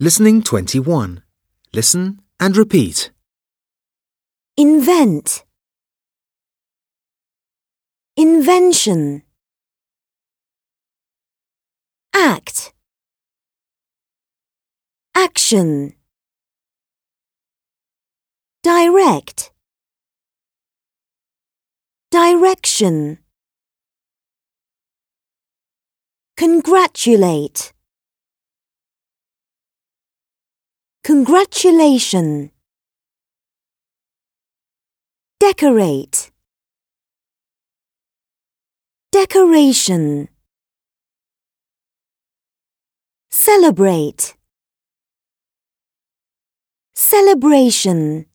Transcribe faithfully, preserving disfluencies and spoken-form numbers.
Listening twenty-one. Listen and repeat. Invent. Invention. Act. Action. Direct. Direction. Congratulate. Congratulation. Decorate. Decoration. Celebrate. Celebration.